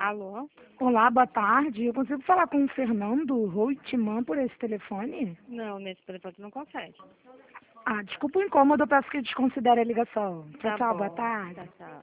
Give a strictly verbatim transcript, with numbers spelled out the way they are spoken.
Alô? Olá, boa tarde. Eu consigo falar com o Fernando Roitman por esse telefone? Não, nesse telefone não consegue. Ah, desculpa o incômodo, eu peço que desconsidere a ligação. Tchau, Tá tchau, boa bom. tarde. Tchau, tchau.